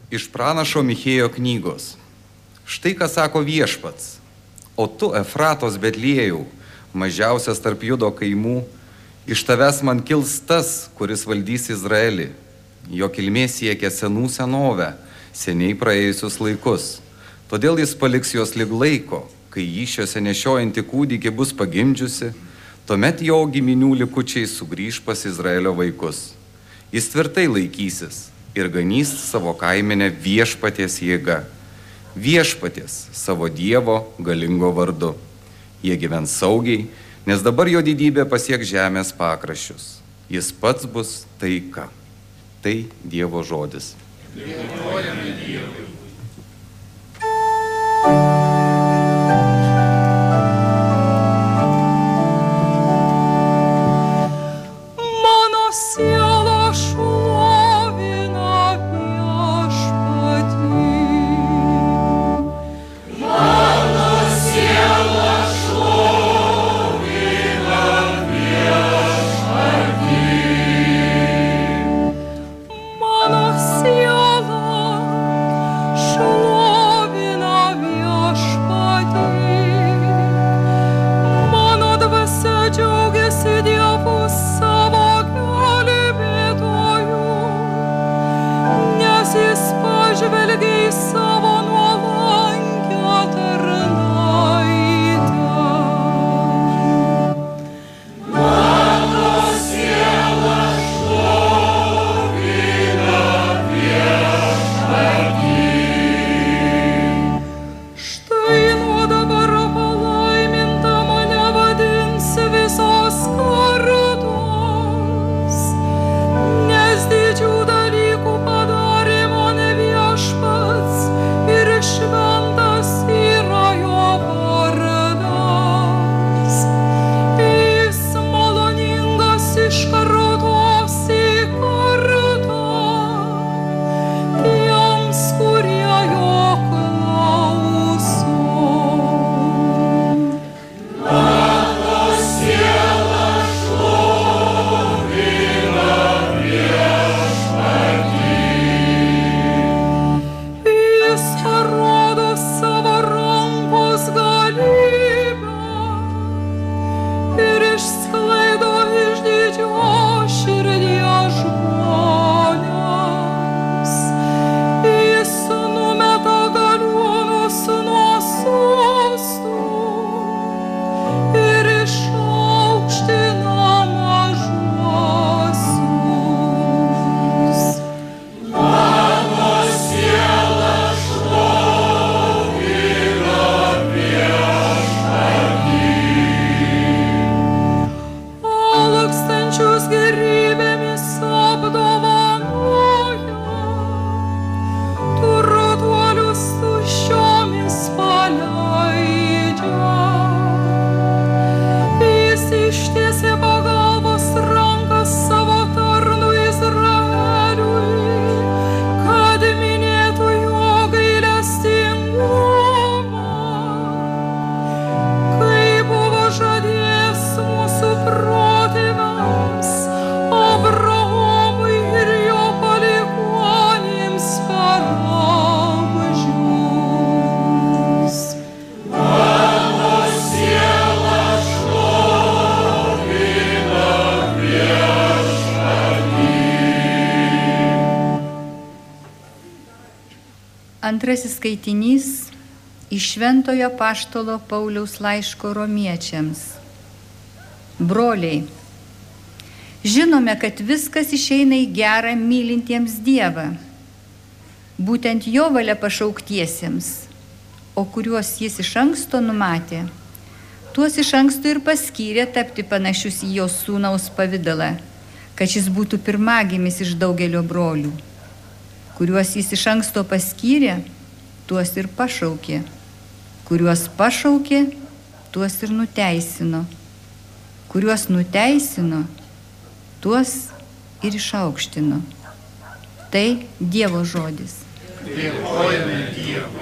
Iš pranašo Michėjo knygos. Štai ką sako Viešpats. O tu, Efratos Betliejau, mažiausias tarp Judo kaimų, iš tavęs man kils tas, kuris valdys Izraelį. Jo kilmė siekia senų senovę, seniai praėjusius laikus. Todėl jis paliks jos lyg laiko, kai jį šiose nešiojantį kūdikį bus pagimdžiusi, tuomet jo giminių likučiai sugrįž pas Izraelio vaikus. Jis tvirtai laikysis ir ganys savo kaimenę Viešpaties jėga. Viešpaties savo Dievo galingo vardu. Jie gyvens saugiai, nes dabar jo didybė pasieks žemės pakraščius. Jis pats bus taika. Tai Dievo žodis. Dėkojame Dievui. Antrasis skaitinys iš Šventojo Apaštalo Pauliaus laiško Romiečiams. Broliai, žinome, kad viskas išeina į gerą mylintiems Dievą, būtent jo valia pašauktiesiems, o kuriuos jis iš anksto numatė, tuos iš anksto ir paskyrė tapti panašius į jo sūnaus pavidalą, kad šis būtų pirmagimis iš daugelio brolių. Kuriuos jis iš anksto paskyrė, tuos ir pašaukė. Kuriuos pašaukė, tuos ir nuteisino. Kuriuos nuteisino, tuos ir išaukštino. Tai Dievo žodis. Dėkojame Dievui.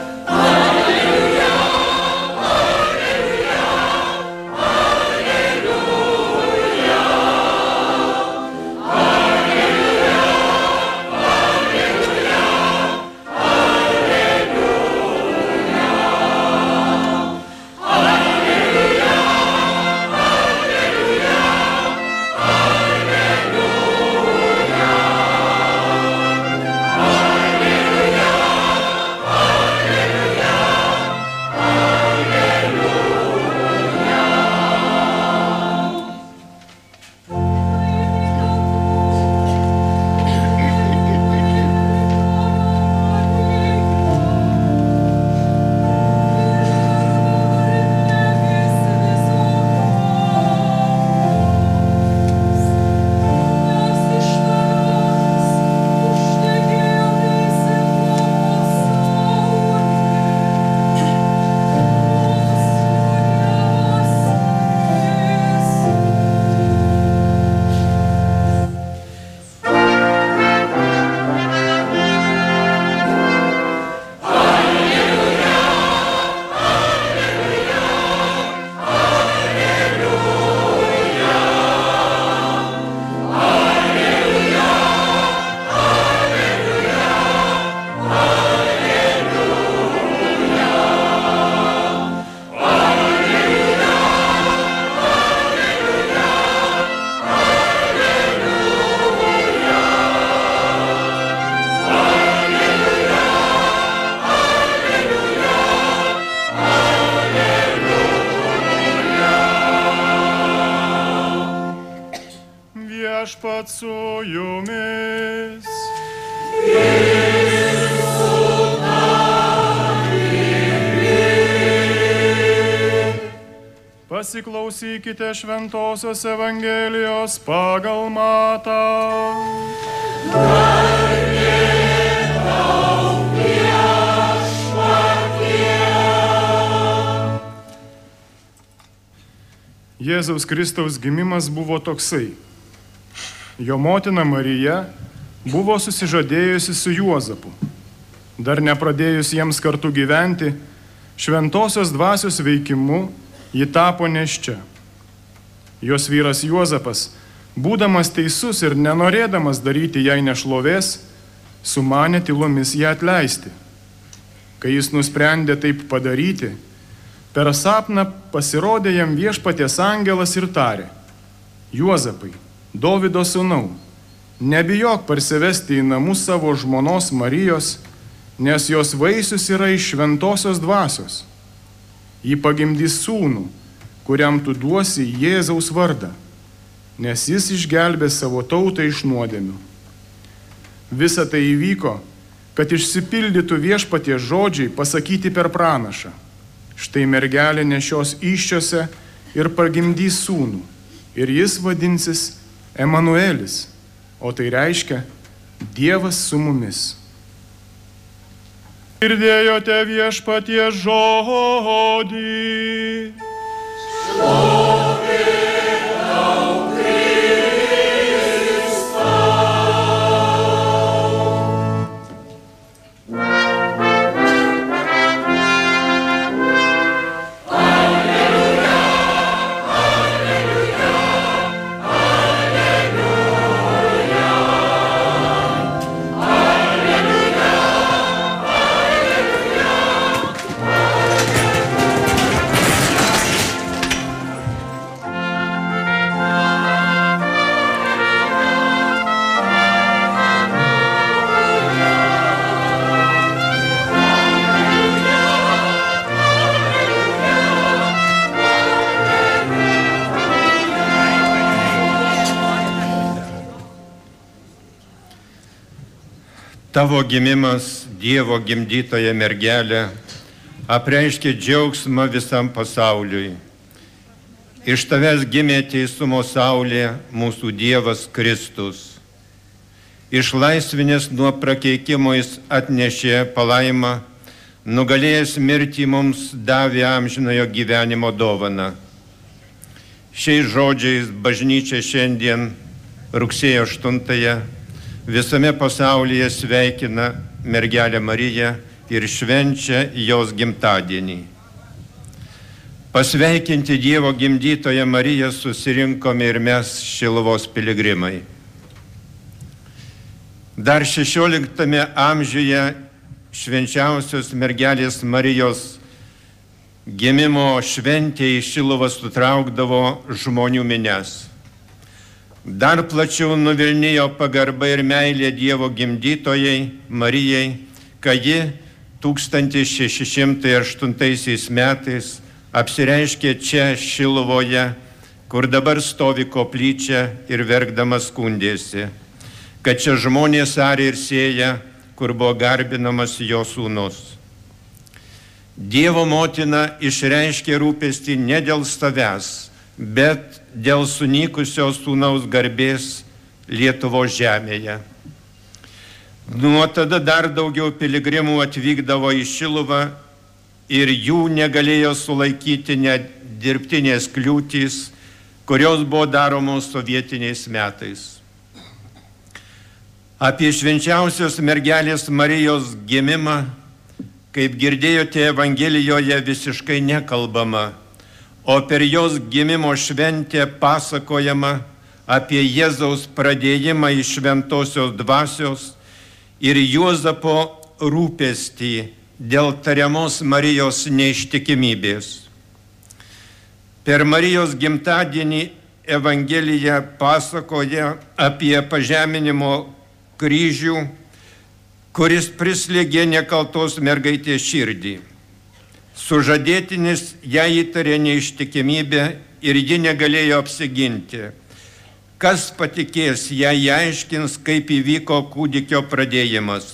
Alleluja, alleluja, alleluja. Viešpats su jumis. Pasiklausykite Šventosios Evangelijos pagal Matą. Jėzaus Kristaus gimimas buvo toksai. Jo motina Marija buvo susižadėjusi su Juozapu. Dar nepradėjus jiems kartu gyventi, šventosios dvasios veikimu ji tapo nėščia. Jos vyras Juozapas, būdamas teisus ir nenorėdamas daryti jai nešlovės, sumanė tylomis ją atleisti. Kai jis nusprendė taip padaryti, per sapną pasirodė jam Viešpaties angelas ir tarė: Juozapai, Dovydo sūnau, nebijok parsivesti į namus savo žmonos Marijos, nes jos vaisius yra iš šventosios dvasios. Ji pagimdys sūnų, kuriam tu duosi Jėzaus vardą, nes jis išgelbės savo tautą iš nuodėmių. Visa tai įvyko, kad išsipildytų Viešpaties žodžiai pasakyti per pranašą. Štai mergelė nešios įsčiose ir pagimdys sūnų, ir jis vadinsis Emanuelis, o tai reiškia Dievas su mumis. Girdėjote Viešpaties žodį. Tavo gimimas, Dievo gimdytoja mergelė, apreiškė džiaugsmą visam pasauliui. Iš tavęs gimė teisumo saulė, mūsų Dievas Kristus. Išlaisvinęs nuo prakeikimo jis atnešė palaimą, nugalėjęs mirtį mums davė amžinojo gyvenimo dovaną. Šiais žodžiais bažnyčia šiandien, rugsėjo 8-ąją, visame pasaulyje sveikina mergelę Mariją ir švenčia jos gimtadienį. Pasveikinti Dievo gimdytoją Mariją susirinkome ir mes, Šiluvos piligrimai. Dar 16 amžiuje švenčiausios mergelės Marijos gimimo šventė į Šiluvą sutraukdavo žmonių minias. Dar plačiau nuvilnijo pagarba ir meilė Dievo gimdytojai Marijai, kai ji 1608 metais apsireiškė čia Šiluvoje, kur dabar stovi koplyčia ir verkdamas skundėsi, kad čia žmonės arė ir sėja, kur buvo garbinamas jo sūnus. Dievo motina išreiškė rūpestį ne dėl savęs, bet dėl sunykusios sūnaus garbės Lietuvos žemėje. Nuo tada dar daugiau piligrimų atvykdavo į Šiluvą ir jų negalėjo sulaikyti net dirbtinės kliūtys, kurios buvo daromos sovietiniais metais. Apie švenčiausios mergelės Marijos gimimą, kaip girdėjote Evangelijoje, visiškai nekalbama, o per jos gimimo šventę pasakojama apie Jėzaus pradėjimą iš šventosios dvasios ir Juozapo rūpestį dėl tariamos Marijos neištikimybės. Per Marijos gimtadienį Evangelija pasakoja apie pažeminimo kryžių, kuris prislėgė nekaltos mergaitės širdį. Sužadėtinis ją įtarė neištikimybę ir ji negalėjo apsiginti. kas patikės, jei aiškins, kaip įvyko kūdikio pradėjimas.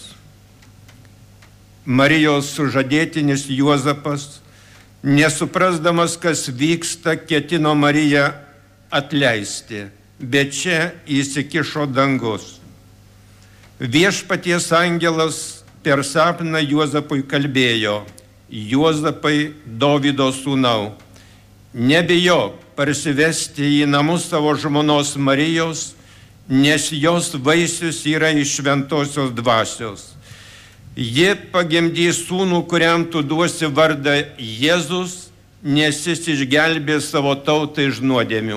Marijos sužadėtinis Juozapas, nesuprasdamas, kas vyksta, ketino Mariją atleisti, bet čia įsikišo dangus. Viešpaties angelas per sapną Juozapui kalbėjo: Juozapai, Dovydo sūnau, nebijok parsivesti į namus savo žmonos Marijos, nes jos vaisius yra iš šventosios dvasios. Ji pagimdys sūnų, kuriam tu duosi vardą Jėzus, nes jis išgelbės savo tautą iš nuodėmių.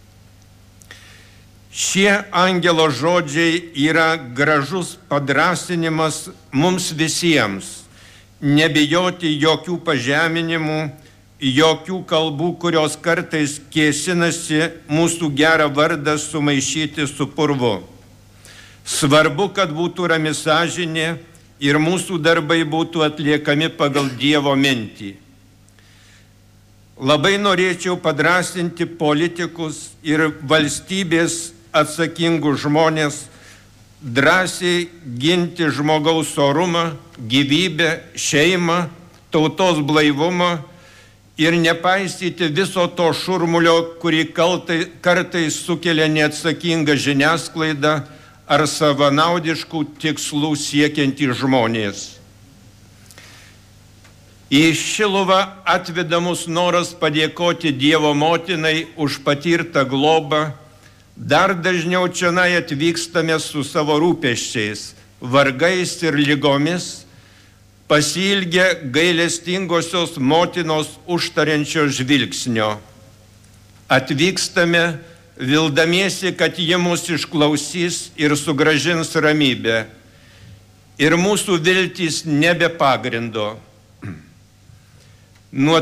Šie angelo žodžiai yra gražus padrąsinimas mums visiems nebijoti jokių pažeminimų, jokių kalbų, kurios kartais kėsinasi mūsų gerą vardą sumaišyti su purvu. Svarbu, kad būtų rami sąžinė ir mūsų darbai būtų atliekami pagal Dievo mintį. Labai norėčiau padrąsinti politikus ir valstybės atsakingus žmonės drąsiai ginti žmogaus orumą, gyvybę, šeimą, tautos blaivumą ir nepaisyti viso to šurmulio, kurį kartais sukelia neatsakinga žiniasklaida ar savanaudiškų tikslų siekiantys žmonės. Į Šiluvą atveda mus noras padėkoti Dievo motinai už patirtą globą. Dar dažniau čionai atvykstame su savo rūpesčiais, vargais ir lygomis, pasiilgę gailestingosios motinos užtariančio žvilgsnio. Atvykstame vildamiesi, kad ji mus išklausys ir sugrąžins ramybę. Ir mūsų viltys nebe pagrindo. Nuo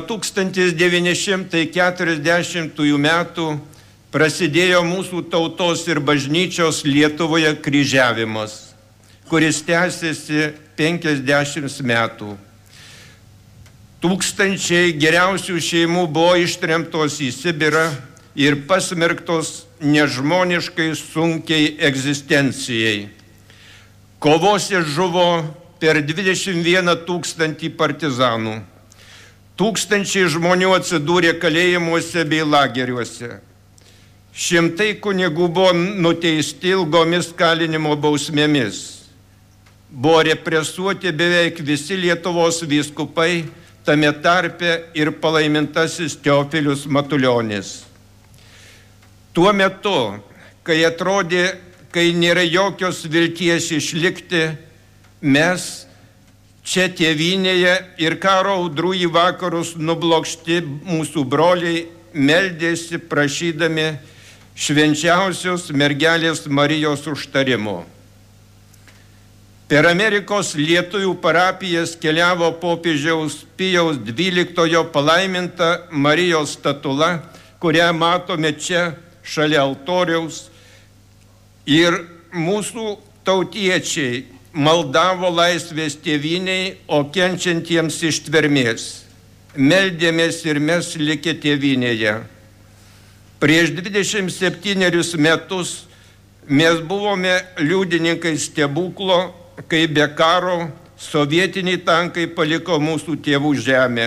1940 metų prasidėjo mūsų tautos ir bažnyčios Lietuvoje kryžiavimas, kuris tęsiasi 50 metų. Tūkstančiai geriausių šeimų buvo ištremtos į Sibirą ir pasmerktos nežmoniškai sunkiai egzistencijai. Kovose žuvo per 21 000 partizanų. Tūkstančiai žmonių atsidūrė kalėjimuose bei lageriuose. Šimtai kunigų buvo nuteisti ilgomis kalinimo bausmėmis. Buvo represuoti beveik visi Lietuvos vyskupai, tame tarpe ir palaimintasis Teofilius Matulionis. Tuo metu, kai atrodė, kai nėra jokios vilties išlikti, mes čia tėvynėje ir karo audrų į vakarus nublokšti mūsų broliai meldėsi prašydami švenčiausios mergelės Marijos užtarimo. Per Amerikos lietuvių parapijas keliavo popiežiaus Pijaus XII palaiminta Marijos statula, kurią matome čia šalia altoriaus. Ir mūsų tautiečiai maldavo laisvės tėvynei, o kenčiantiems ištvermės. Meldėmės ir mes likę tėvynėje. Prieš 27 metus mes buvome liudininkai stebuklo, kai be karo sovietiniai tankai paliko mūsų tėvų žemę.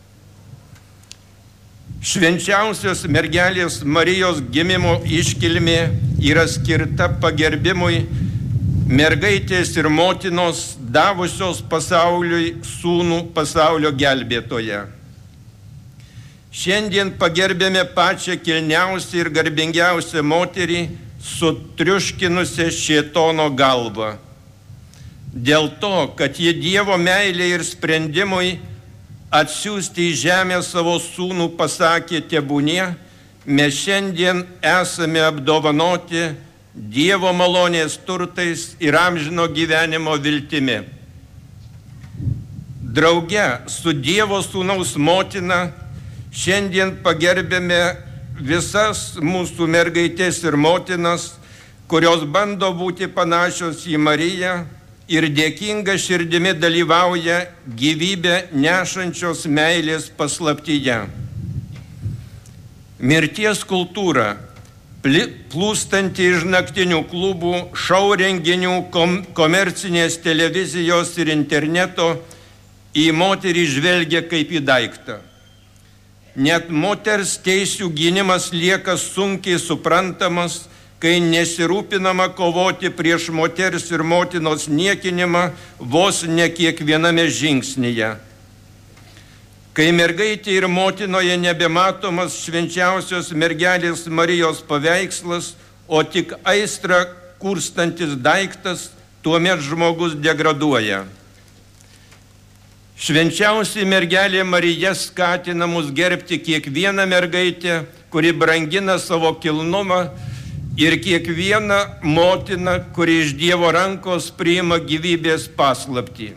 Švenčiausios mergelės Marijos gimimo iškilmė yra skirta pagerbimui mergaitės ir motinos davusios pasauliui sūnų pasaulio gelbėtoje. Šiandien pagerbėme pačią kilniausią ir garbingiausią moterį sutriuškinusią šėtono galvą. Dėl to, kad ji Dievo meilė ir sprendimui atsiųsti į žemę savo sūnų pasakė tebūnie, mes šiandien esame apdovanoti Dievo malonės turtais ir amžino gyvenimo viltimi. Drauge su Dievo sūnaus motina šiandien pagerbėme visas mūsų mergaitės ir motinas, kurios bando būti panašios į Mariją ir dėkinga širdimi dalyvauja gyvybę nešančios meilės paslaptyje. Mirties kultūra plūstanti iš naktinių klubų, šou renginių, komercinės televizijos ir interneto, į moterį žvelgia kaip į daiktą. Net moters teisių gynimas lieka sunkiai suprantamas, kai nesirūpinama kovoti prieš moters ir motinos niekinimą vos ne kiekviename žingsnyje. Kai mergaitė ir motinoje nebematomas švenčiausios mergelės Marijos paveikslas, o tik aistrą kurstantis daiktas, tuomet žmogus degraduoja. Švenčiausia mergelė Marija skatina mus gerbti kiekvieną mergaitę, kuri brangina savo kilnumą, ir kiekvieną motiną, kuri iš Dievo rankos priima gyvybės paslaptį.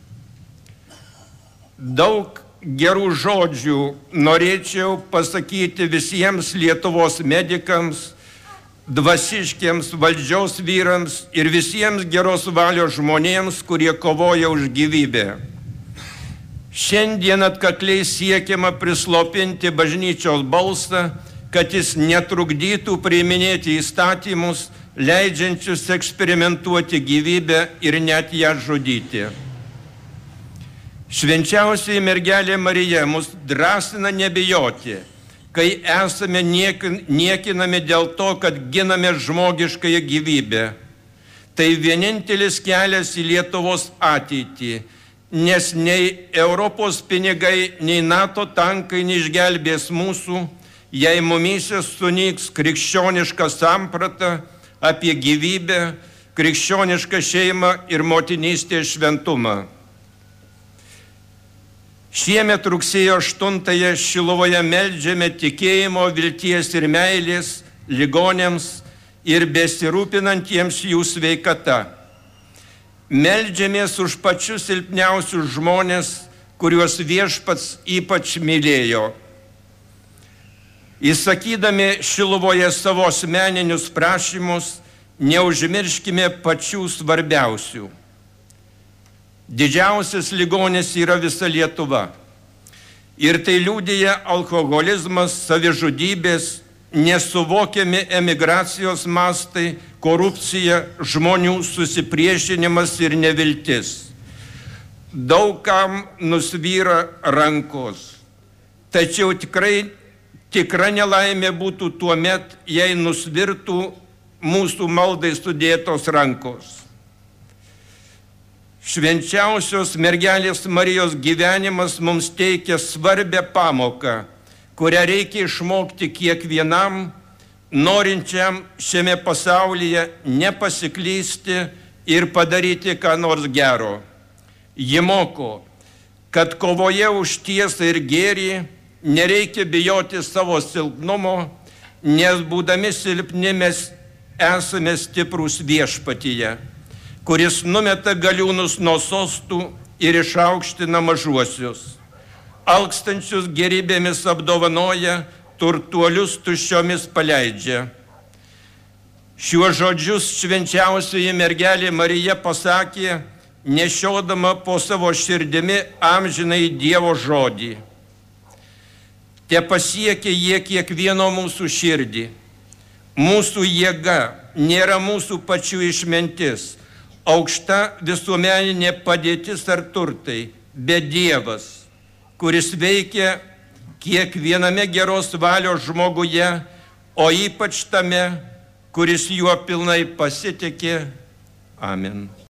Daug gerų žodžių norėčiau pasakyti visiems Lietuvos medikams, dvasiškiams, valdžios vyrams ir visiems geros valios žmonėms, kurie kovoja už gyvybę. Šiandien atkakliai siekiama prislopinti bažnyčios balsą, kad jis netrukdytų priiminėti įstatymus, leidžiančius eksperimentuoti gyvybę ir net ją žudyti. Švenčiausioji mergelė Marija mus drąsina nebijoti, kai esame niekinami dėl to, kad giname žmogiškąją gyvybę. Tai vienintelis kelias į Lietuvos ateitį, nes nei Europos pinigai, nei NATO tankai neišgelbės mūsų, jei mumyse sunyks krikščioniška samprata apie gyvybę, krikščionišką šeimą ir motinystės šventumą. Šiemet rugsėjo 8-ąją Šiluvoje meldžiame tikėjimo, vilties ir meilės ligonėms ir besirūpinantiems jų sveikata. Meldžiamės už pačius silpniausius žmonės, kuriuos Viešpats ypač mylėjo. Įsakydami Šiluvoje savo asmeninius prašymus, neužmirškime pačių svarbiausių. Didžiausias ligonis yra visa Lietuva. Ir tai liudija alkoholizmas, savižudybės, nesuvokiami emigracijos mastai, korupcija, žmonių susipriešinimas ir neviltis. Daugam nusvyra rankos. Tačiau tikra nelaimė būtų tuomet, jei nusvirtų mūsų maldai sudėtos rankos. Švenčiausios mergelės Marijos gyvenimas mums teikia svarbią pamoką, kurią reikia išmokti kiekvienam, norinčiam šiame pasaulyje nepasiklysti ir padaryti ką nors gero. Ji moko, kad kovoje už tiesą ir gėrį nereikia bijoti savo silpnumo, nes būdami silpni mes esame stiprūs Viešpatyje, kuris numeta galiūnus nuo sostų ir išaukština mažuosius. Alkstančius gerybėmis apdovanoja, turtuolius tuščiomis paleidžia. Šiuos žodžius švenčiausioji mergelė Marija pasakė, nešiodama po savo širdimi amžinai Dievo žodį. Te pasiekia jie kiekvieno mūsų širdį. Mūsų jėga nėra mūsų pačių išmintis, aukšta visuomeninė padėtis ar turtai, bet Dievas, kuris veikia kiekviename geros valios žmoguje, o ypač tame, kuris juo pilnai pasitikė. Amen.